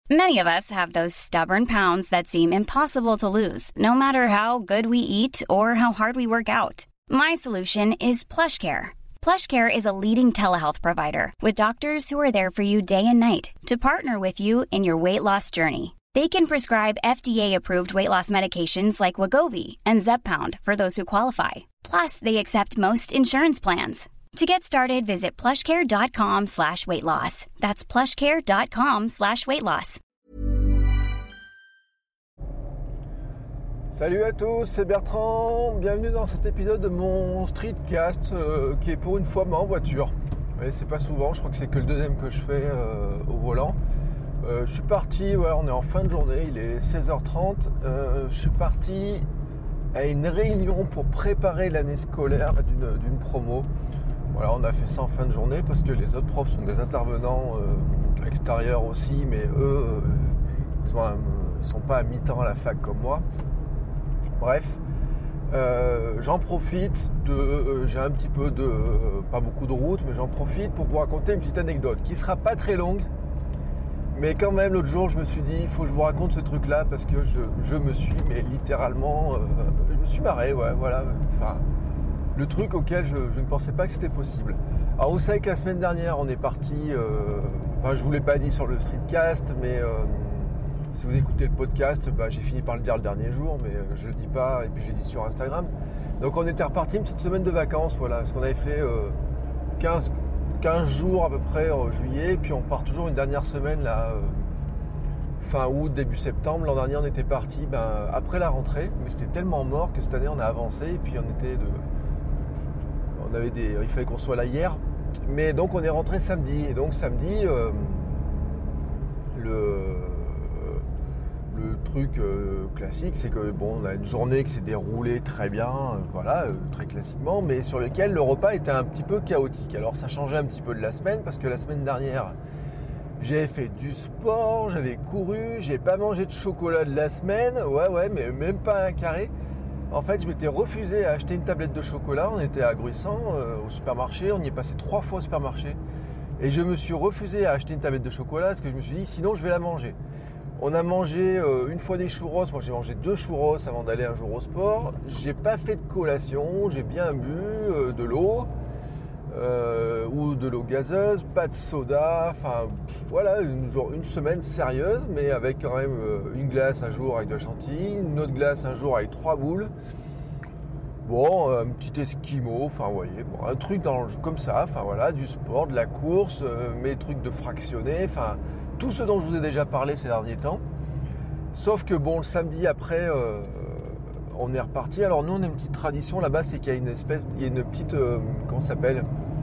Many of us have those stubborn pounds that seem impossible to lose, no matter how good we eat or how hard we work out. My solution is PlushCare. PlushCare is a leading telehealth provider with doctors who are there for you day and night to partner with you in your weight loss journey. They can prescribe FDA-approved weight loss medications like Wegovy and Zepbound for those who qualify. Plus, they accept most insurance plans. To get started, visit plushcare.com/weightloss. That's plushcare.com/weightloss. Salut à tous, c'est Bertrand. Bienvenue dans cet épisode de mon streetcast qui est pour une fois en voiture. Et c'est pas souvent, je crois que c'est que le deuxième que je fais au volant. Je suis parti, on est en fin de journée, il est 16h30. Je suis parti à une réunion pour préparer l'année scolaire d'une promo. Voilà, on a fait ça en fin de journée parce que les autres profs sont des intervenants extérieurs aussi, mais eux, ils sont pas à mi-temps à la fac comme moi. Bref, j'en profite j'ai un petit peu pas beaucoup de route, mais j'en profite pour vous raconter une petite anecdote qui sera pas très longue, mais quand même l'autre jour je me suis dit il faut que je vous raconte ce truc-là parce que je me suis, mais littéralement, je me suis marré, voilà. Enfin, le truc auquel je ne pensais pas que c'était possible. Alors vous savez que la semaine dernière on est parti, je vous l'ai pas dit sur le streetcast, mais si vous écoutez le podcast, j'ai fini par le dire le dernier jour, mais je le dis pas, et puis j'ai dit sur Instagram. Donc on était reparti une petite semaine de vacances, voilà, parce qu'on avait fait 15 jours à peu près en juillet, et puis on part toujours une dernière semaine là, fin août, début septembre. L'an dernier on était parti après la rentrée, mais c'était tellement mort que cette année on a avancé, et puis il fallait qu'on soit là hier, mais donc on est rentré samedi, et donc samedi le truc classique, c'est que on a une journée qui s'est déroulée très bien, très classiquement, mais sur lequel le repas était un petit peu chaotique. Alors ça changeait un petit peu de la semaine, parce que la semaine dernière j'avais fait du sport, j'avais couru, j'ai pas mangé de chocolat de la semaine, mais même pas un carré. En fait, je m'étais refusé à acheter une tablette de chocolat. On était à Gruissant, au supermarché. On y est passé 3 fois au supermarché. Et je me suis refusé à acheter une tablette de chocolat parce que je me suis dit, sinon je vais la manger. On a mangé une fois des churros. Moi, j'ai mangé 2 churros avant d'aller un jour au sport. J'ai pas fait de collation. J'ai bien bu de l'eau ou de l'eau gazeuse, pas de soda. Enfin, voilà, une semaine sérieuse, mais avec quand même une glace un jour avec de la chantilly, une autre glace un jour avec 3 boules. Bon, un petit esquimau, un truc comme ça, du sport, de la course, mes trucs de fractionné, tout ce dont je vous ai déjà parlé ces derniers temps. Sauf que le samedi après, on est reparti. Alors nous, on a une petite tradition là-bas, c'est qu'il y a une petite, comment ça s'appelle,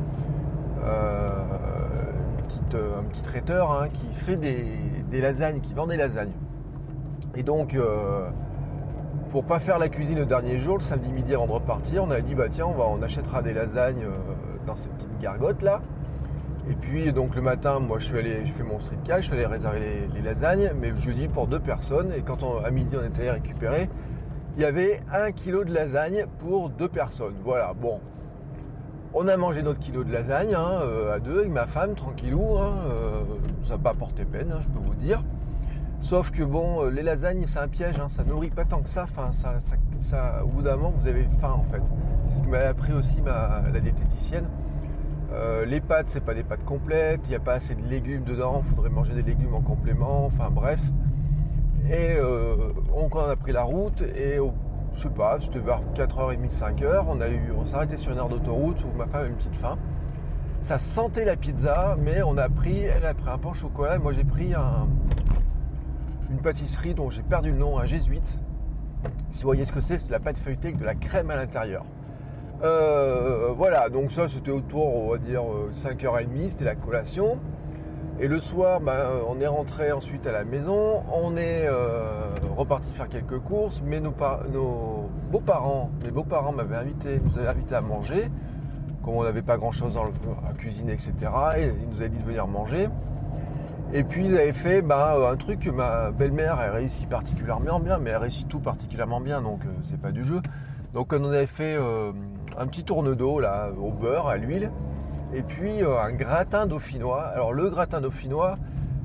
un petit traiteur qui fait des lasagnes, qui vend des lasagnes. Et donc, pour pas faire la cuisine le dernier jour, le samedi midi avant de repartir, on a dit on achètera des lasagnes dans ces petites gargotes là. Et puis donc le matin, moi j'ai fait mon streetcast, je suis allé réserver les lasagnes, mais jeudi pour 2 personnes. Et quand à midi on était allé récupérer, il y avait 1 kilo de lasagne pour 2 personnes. Voilà, bon. On a mangé notre kilo de lasagne à 2 avec ma femme, tranquillou. Ça n'a pas porté peine, je peux vous dire. Sauf que les lasagnes, c'est un piège, ça nourrit pas tant que ça. Au bout d'un moment, vous avez faim en fait. C'est ce que m'avait appris aussi la diététicienne. Les pâtes, c'est pas des pâtes complètes. Il n'y a pas assez de légumes dedans. Il faudrait manger des légumes en complément. Enfin bref. Et on a pris la route et je sais pas, c'était vers 4h30, 5h. On s'est arrêté sur une aire d'autoroute où ma femme avait une petite faim. Ça sentait la pizza, mais elle a pris un pain au chocolat. Et moi, j'ai pris une pâtisserie dont j'ai perdu le nom, un jésuite. Si vous voyez ce que c'est la pâte feuilletée avec de la crème à l'intérieur. Voilà, donc ça c'était autour, on va dire 5h30, c'était la collation. Et le soir, on est rentré ensuite à la maison, on est reparti faire quelques courses, mais nos beaux-parents nous avaient invités à manger, comme on n'avait pas grand-chose à cuisiner, etc. Et ils nous avaient dit de venir manger. Et puis ils avaient fait un truc que ma belle-mère a réussi particulièrement bien, mais elle réussit tout particulièrement bien, donc c'est pas du jeu. Donc on avait fait un petit tourne d'eau là, au beurre, à l'huile, et puis un gratin dauphinois. Alors le gratin dauphinois,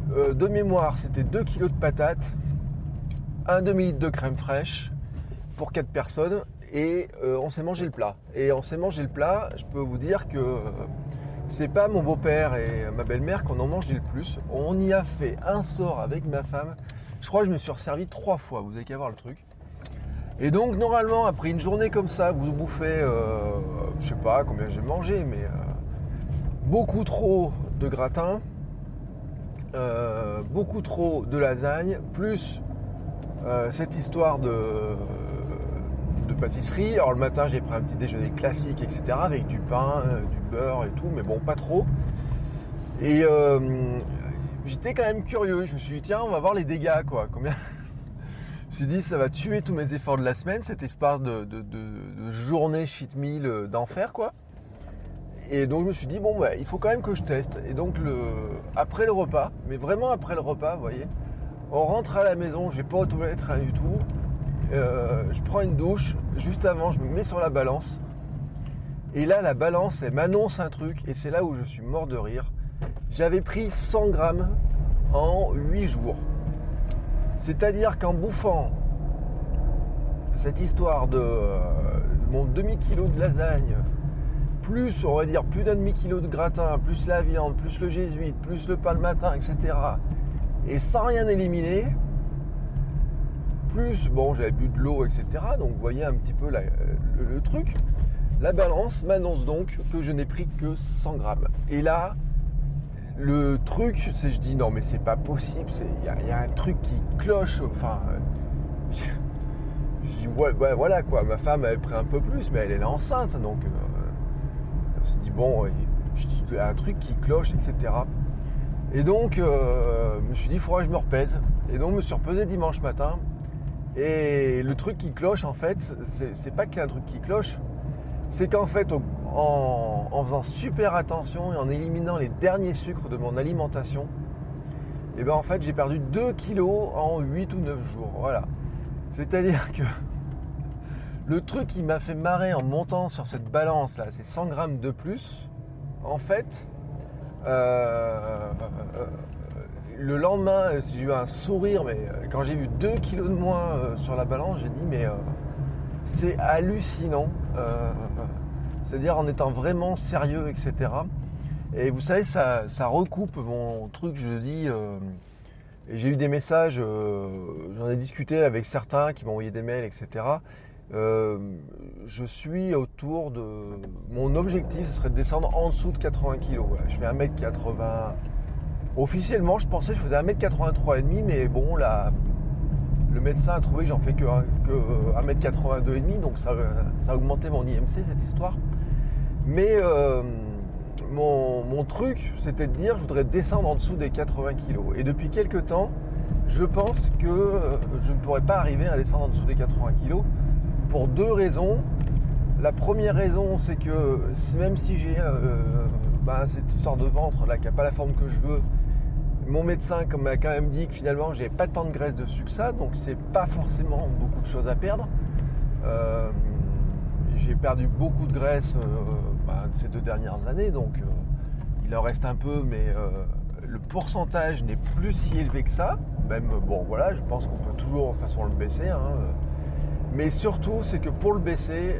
de mémoire, c'était 2 kilos de patates, un demi-litre de crème fraîche pour 4 personnes et on s'est mangé le plat. Et on s'est mangé le plat, je peux vous dire que c'est pas mon beau-père et ma belle-mère qu'on en mangeait le plus. On y a fait un sort avec ma femme. Je crois que je me suis resservi 3 fois, vous avez qu'à voir le truc. Et donc normalement, après une journée comme ça, vous bouffez, je sais pas combien j'ai mangé, mais beaucoup trop de gratin, beaucoup trop de lasagne, plus cette histoire de pâtisserie. Alors le matin, j'ai pris un petit déjeuner classique, etc., avec du pain, du beurre et tout, mais bon, pas trop. Et j'étais quand même curieux. Je me suis dit, tiens, on va voir les dégâts, quoi. Combien... Je me suis dit, ça va tuer tous mes efforts de la semaine, cette histoire de journée cheat meal d'enfer, quoi. Et donc je me suis dit, bon, il faut quand même que je teste. Et donc après le repas, mais vraiment après le repas, vous voyez, on rentre à la maison, je vais pas aux toilettes, rien du tout. Je prends une douche, juste avant, je me mets sur la balance. Et là, la balance, elle m'annonce un truc, et c'est là où je suis mort de rire. J'avais pris 100 grammes en 8 jours. C'est-à-dire qu'en bouffant cette histoire de mon demi-kilo de lasagne, plus, on va dire, plus d'un demi-kilo de gratin, plus la viande, plus le jésuite, plus le pain le matin, etc. Et sans rien éliminer, plus, bon, j'avais bu de l'eau, etc. Donc vous voyez un petit peu le truc. La balance m'annonce donc que je n'ai pris que 100 grammes. Et là, le truc, c'est je dis non mais c'est pas possible, il y a un truc qui cloche, enfin... je dis ouais, voilà quoi, ma femme avait pris un peu plus, mais elle est enceinte, donc... on s'est dit bon, je dis il y a un truc qui cloche, etc. Et donc, je me suis dit il faudra que je me repèse. Et donc je me suis repesé dimanche matin. Et le truc qui cloche, en fait, c'est pas qu'il y a un truc qui cloche, c'est qu'en fait, en faisant super attention et en éliminant les derniers sucres de mon alimentation, et ben en fait, j'ai perdu 2 kilos en 8 ou 9 jours. Voilà. C'est-à-dire que le truc qui m'a fait marrer en montant sur cette balance là, c'est 100 grammes de plus. En fait, le lendemain, j'ai eu un sourire, mais quand j'ai vu 2 kilos de moins sur la balance, j'ai dit mais c'est hallucinant. C'est-à-dire en étant vraiment sérieux, etc. Et vous savez, ça recoupe mon truc, je dis. Et j'ai eu des messages, j'en ai discuté avec certains qui m'ont envoyé des mails, etc. Je suis autour de... Mon objectif, ce serait de descendre en dessous de 80 kg. Voilà. Je fais 1m80... Officiellement, je pensais que je faisais 1m83,5, mais bon, le médecin a trouvé que j'en fais que 1m82,5, donc ça a augmenté mon IMC, cette histoire. Mais mon truc, c'était de dire je voudrais descendre en dessous des 80 kg. Et depuis quelques temps, je pense que je ne pourrais pas arriver à descendre en dessous des 80 kg pour 2 raisons. La première raison, c'est que même si j'ai cette histoire de ventre là qui n'a pas la forme que je veux, mon médecin m'a quand même dit que finalement j'avais pas tant de graisse dessus que ça, donc c'est pas forcément beaucoup de choses à perdre. J'ai perdu beaucoup de graisse ces 2 dernières années, donc il en reste un peu, mais le pourcentage n'est plus si élevé que ça. Même bon voilà, je pense qu'on peut toujours de toute façon le baisser. Mais surtout, c'est que pour le baisser,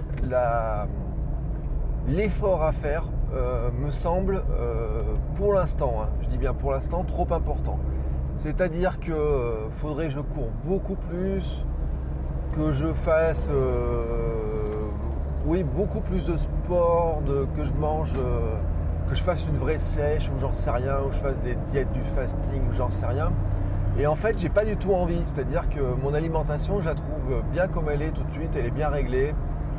l'effort à faire me semble, pour l'instant, je dis bien pour l'instant, trop important. C'est-à-dire que faudrait que je cours beaucoup plus, que je fasse beaucoup plus de sport, que je mange, que je fasse une vraie sèche, ou j'en sais rien, ou je fasse des diètes du fasting, ou j'en sais rien. Et en fait, j'ai pas du tout envie. C'est-à-dire que mon alimentation, je la trouve bien comme elle est tout de suite, elle est bien réglée.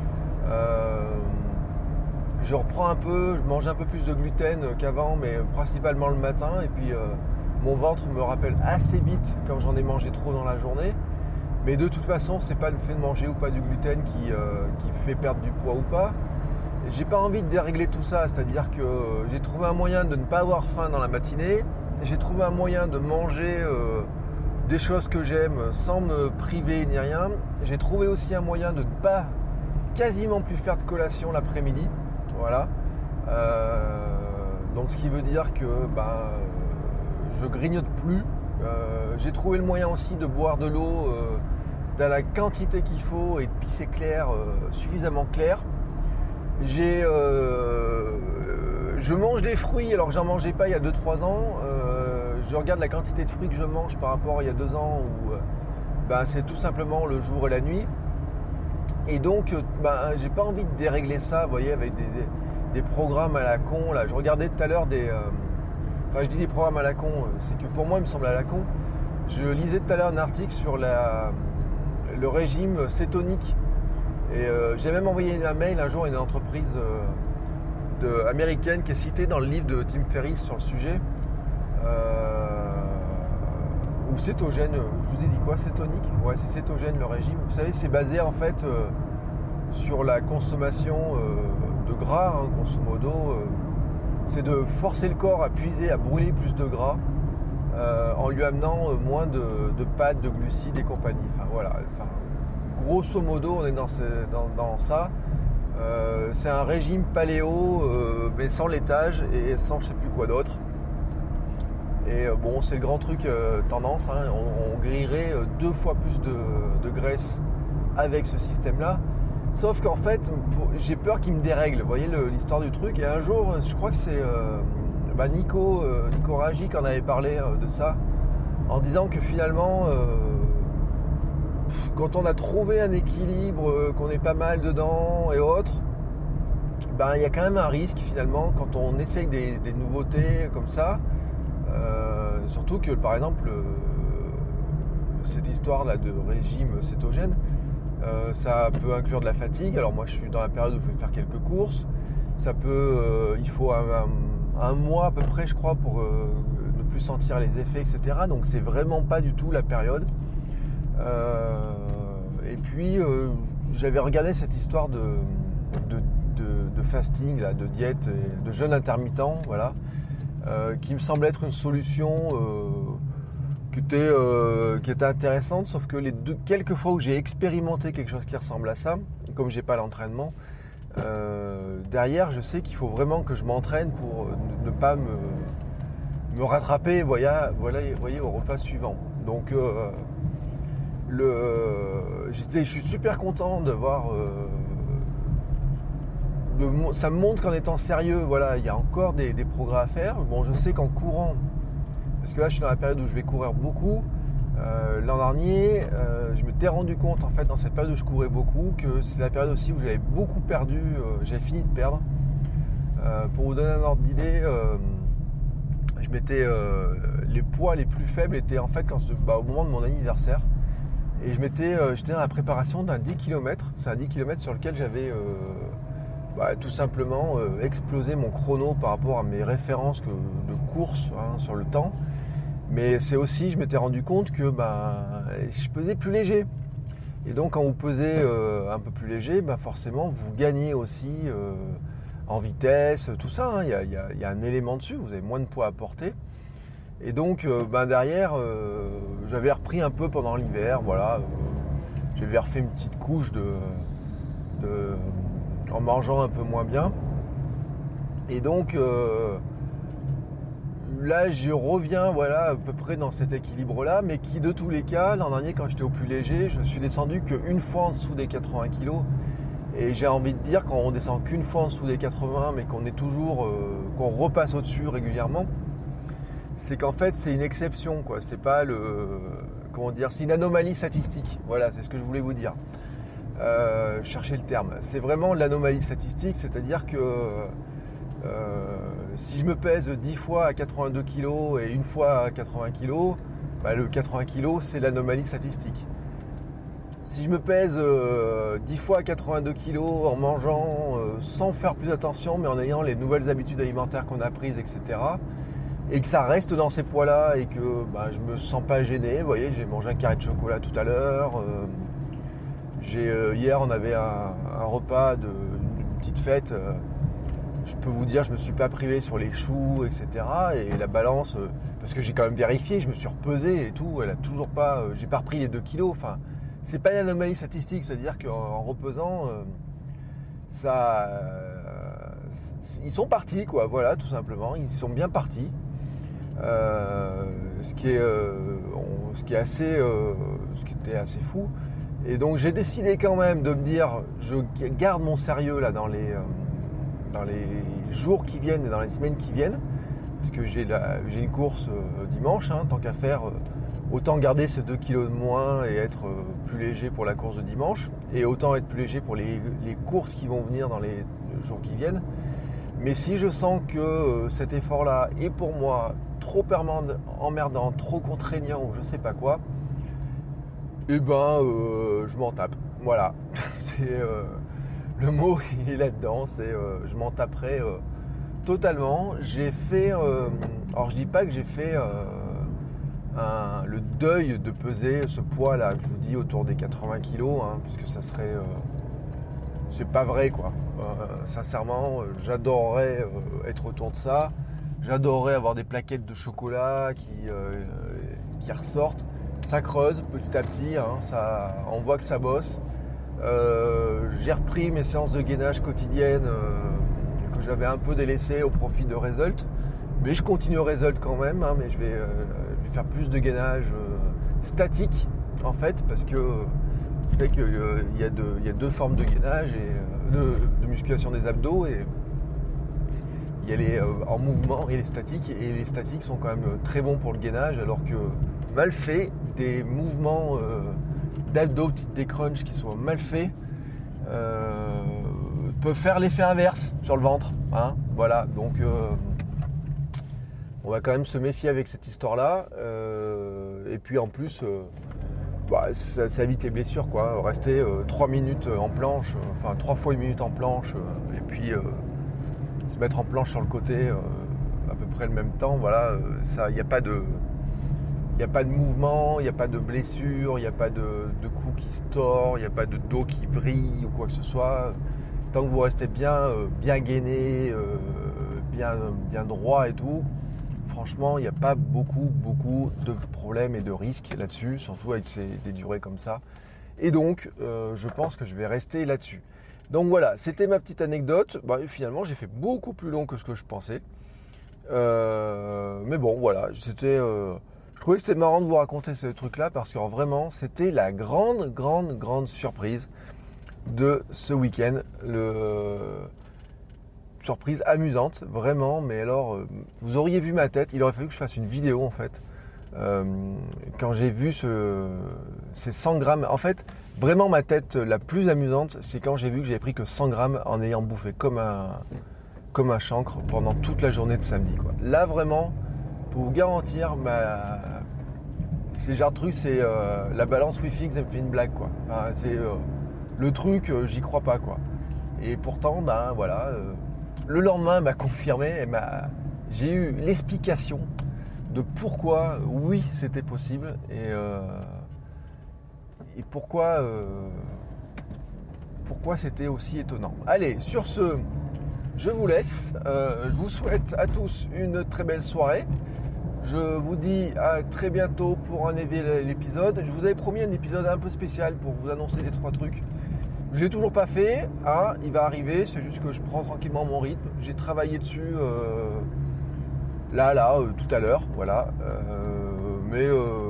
Je reprends un peu, je mange un peu plus de gluten qu'avant, mais principalement le matin. Et puis mon ventre me rappelle assez vite quand j'en ai mangé trop dans la journée. Mais de toute façon, c'est pas le fait de manger ou pas du gluten qui fait perdre du poids ou pas. Et j'ai pas envie de dérégler tout ça, c'est-à-dire que j'ai trouvé un moyen de ne pas avoir faim dans la matinée. J'ai trouvé un moyen de manger des choses que j'aime sans me priver ni rien. J'ai trouvé aussi un moyen de ne pas quasiment plus faire de collation je grignote plus. J'ai trouvé le moyen aussi de boire de l'eau dans la quantité qu'il faut et de pisser clair, suffisamment clair. Je mange des fruits alors que j'en mangeais pas il y a 2-3 ans. Je regarde la quantité de fruits que je mange par rapport à il y a 2 ans où c'est tout simplement le jour et la nuit. Et donc j'ai pas envie de dérégler ça, vous voyez, avec des programmes à la con. Là, je regardais tout à l'heure je dis des programmes à la con, c'est que pour moi il me semble à la con. Je lisais tout à l'heure un article sur le régime cétonique. Et j'ai même envoyé un mail un jour à une entreprise américaine qui est citée dans le livre de Tim Ferriss sur le sujet. Ou cétogène, je vous ai dit quoi, cétonique ? Ouais, c'est cétogène le régime. Vous savez, c'est basé en fait sur la consommation de gras, grosso modo. C'est de forcer le corps à puiser, à brûler plus de gras en lui amenant moins de pâtes, de glucides et compagnie. Grosso modo, on est dans ça. C'est un régime paléo, mais sans laitage et sans je sais plus quoi d'autre. Et c'est le grand truc tendance. On grillerait 2 fois plus de graisse avec ce système-là. Sauf qu'en fait, j'ai peur qu'il me dérègle. Vous voyez l'histoire du truc. Et un jour, je crois que c'est Nico Ragy qui en avait parlé de ça, en disant que finalement, quand on a trouvé un équilibre, qu'on est pas mal dedans et autres, il y a quand même un risque finalement quand on essaye des nouveautés comme ça. Surtout que par exemple, cette histoire-là de régime cétogène, ça peut inclure de la fatigue. Alors moi je suis dans la période où je vais faire quelques courses. Ça peut, il faut un mois à peu près je crois pour ne plus sentir les effets, etc. Donc c'est vraiment pas du tout la période. Et puis j'avais regardé cette histoire de fasting, là, de diète, et de jeûne intermittent, voilà, qui me semblait être une solution qui était intéressante, sauf que quelques fois où j'ai expérimenté quelque chose qui ressemble à ça, comme j'ai pas l'entraînement, derrière je sais qu'il faut vraiment que je m'entraîne pour ne pas me rattraper, voyez, au repas suivant. Donc je suis super content de voir ça me montre qu'en étant sérieux, voilà, il y a encore des progrès à faire. Bon, je sais qu'en courant, parce que là je suis dans la période où je vais courir beaucoup, l'an dernier je m'étais rendu compte en fait dans cette période où je courais beaucoup que c'est la période aussi où j'avais beaucoup perdu, j'avais fini de perdre. Pour vous donner un ordre d'idée, je m'étais les poids les plus faibles étaient en fait au moment de mon anniversaire. Et j'étais dans la préparation d'un 10 km. C'est un 10 km sur lequel j'avais tout simplement explosé mon chrono par rapport à mes références de course sur le temps. Mais c'est aussi, je m'étais rendu compte que je pesais plus léger. Et donc quand vous pesez un peu plus léger, forcément vous gagnez aussi en vitesse, tout ça. Il y a un élément dessus, vous avez moins de poids à porter. Et donc derrière, j'avais repris un peu pendant l'hiver, voilà. J'avais refait une petite couche en mangeant un peu moins bien. Et donc là je reviens à peu près dans cet équilibre-là, mais qui de tous les cas, l'an dernier quand j'étais au plus léger, je suis descendu qu'une fois en dessous des 80 kg. Et j'ai envie de dire, quand on descend qu'une fois en dessous des 80, mais qu'on est toujours, qu'on repasse au-dessus régulièrement, c'est qu'en fait c'est une exception, quoi. C'est pas c'est une anomalie statistique. Voilà, c'est ce que je voulais vous dire. Chercher le terme. C'est vraiment l'anomalie statistique, c'est-à-dire que si je me pèse 10 fois à 82 kg et une fois à 80 kg, le 80 kg c'est l'anomalie statistique. Si je me pèse 10 fois à 82 kg en mangeant sans faire plus attention, mais en ayant les nouvelles habitudes alimentaires qu'on a prises, etc., et que ça reste dans ces poids-là et que je me sens pas gêné, vous voyez, j'ai mangé un carré de chocolat tout à l'heure, hier on avait un repas d'une petite fête, je peux vous dire je me suis pas privé sur les choux, etc., et la balance, parce que j'ai quand même vérifié, je me suis repesé et tout, elle a toujours pas, j'ai pas repris les 2 kilos, enfin c'est pas une anomalie statistique, c'est-à-dire qu'en repesant, ils sont partis, quoi, voilà, tout simplement, ils sont bien partis. ce qui était assez fou. Et donc j'ai décidé quand même de me dire, je garde mon sérieux là dans les jours qui viennent et dans les semaines qui viennent, parce que j'ai une course dimanche, tant qu'à faire, autant garder ces 2 kilos de moins et être plus léger pour la course de dimanche, et autant être plus léger pour les courses qui vont venir dans les jours qui viennent. Mais si je sens que cet effort-là est pour moi trop emmerdant, trop contraignant ou je sais pas quoi, eh ben je m'en tape. Voilà, c'est le mot il est là-dedans, c'est je m'en taperai totalement. J'ai fait, alors je dis pas que j'ai fait le deuil de peser ce poids là que je vous dis autour des 80 kilos, puisque ça serait, c'est pas vrai quoi. Sincèrement, j'adorerais être autour de ça. J'adorerais avoir des plaquettes de chocolat qui ressortent. Ça creuse petit à petit, on voit que ça bosse. J'ai repris mes séances de gainage quotidiennes que j'avais un peu délaissées au profit de Result. Mais je continue Result quand même, mais je vais faire plus de gainage statique en fait, parce que vous savez qu'il y a 2 formes de gainage et de musculation des abdos, et il y a les en mouvement et les statiques, et les statiques sont quand même très bons pour le gainage, alors que mal fait, des mouvements d'abdos, des crunchs qui sont mal faits peuvent faire l'effet inverse sur le ventre, voilà, donc on va quand même se méfier avec cette histoire-là, et puis en plus ça évite les blessures quoi. Rester 3 minutes en planche, 3 fois 1 minute en planche, et puis se mettre en planche sur le côté à peu près le même temps, voilà, ça, il n'y a pas de mouvement, il n'y a pas de blessure, il n'y a pas de cou qui se tord, il n'y a pas de dos qui brille ou quoi que ce soit. Tant que vous restez bien gainé, bien droit et tout, franchement, il n'y a pas beaucoup de problèmes et de risques là-dessus, surtout avec des durées comme ça. Et donc, je pense que je vais rester là-dessus. Donc voilà, c'était ma petite anecdote. Finalement, j'ai fait beaucoup plus long que ce que je pensais. Mais bon, voilà, je trouvais que c'était marrant de vous raconter ce truc-là, parce que vraiment, c'était la grande surprise de ce week-end. Surprise amusante, vraiment, mais alors, vous auriez vu ma tête, il aurait fallu que je fasse une vidéo en fait. Quand j'ai vu ces 100 grammes, en fait, vraiment ma tête la plus amusante, c'est quand j'ai vu que j'avais pris que 100 grammes en ayant bouffé comme un chancre pendant toute la journée de samedi, quoi. Là, vraiment, pour vous garantir, c'est genre de truc, c'est la balance Wi-Fi, ça me fait une blague, quoi. C'est le truc, j'y crois pas, quoi. Et pourtant, voilà, le lendemain m'a confirmé, j'ai eu l'explication de pourquoi, oui, c'était possible, et pourquoi c'était aussi étonnant. Allez, sur ce, je vous laisse. Je vous souhaite à tous une très belle soirée. Je vous dis à très bientôt pour un nouvel épisode. Je vous avais promis un épisode un peu spécial pour vous annoncer les 3 trucs. Je l'ai toujours pas fait, il va arriver, c'est juste que je prends tranquillement mon rythme. J'ai travaillé dessus tout à l'heure, voilà. Mais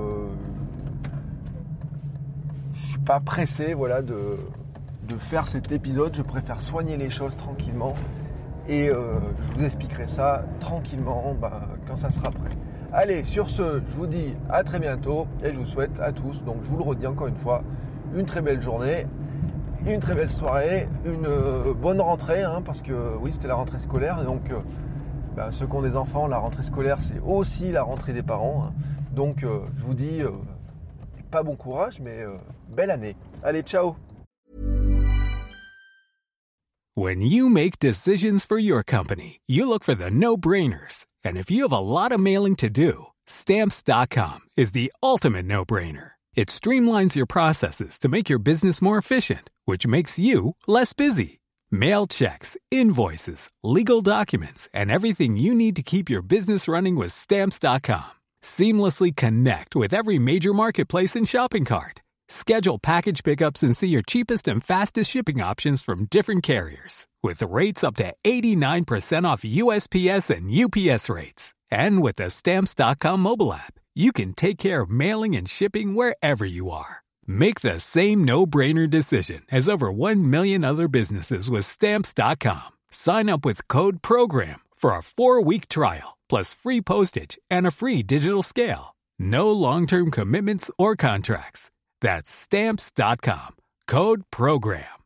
je suis pas pressé, voilà, de faire cet épisode. Je préfère soigner les choses tranquillement, et je vous expliquerai ça tranquillement quand ça sera prêt. Allez, sur ce, je vous dis à très bientôt, et je vous souhaite à tous, donc je vous le redis encore une fois, une très belle journée, une très belle soirée, une bonne rentrée, parce que oui, c'était la rentrée scolaire, et donc ceux qui ont des enfants, la rentrée scolaire, c'est aussi la rentrée des parents, donc je vous dis pas bon courage, mais belle année. Allez, ciao. When you make decisions for your company, you look for the no-brainers. And if you have a lot of mailing to do, Stamps.com is the ultimate no-brainer. It streamlines your processes to make your business more efficient, which makes you less busy. Mail checks, invoices, legal documents, and everything you need to keep your business running with Stamps.com. Seamlessly connect with every major marketplace and shopping cart. Schedule package pickups and see your cheapest and fastest shipping options from different carriers, with rates up to 89% off USPS and UPS rates. And with the Stamps.com mobile app, you can take care of mailing and shipping wherever you are. Make the same no-brainer decision as over 1 million other businesses with Stamps.com. Sign up with code PROGRAM for a 4-week trial, plus free postage and a free digital scale. No long-term commitments or contracts. That's Stamps.com. Code PROGRAM.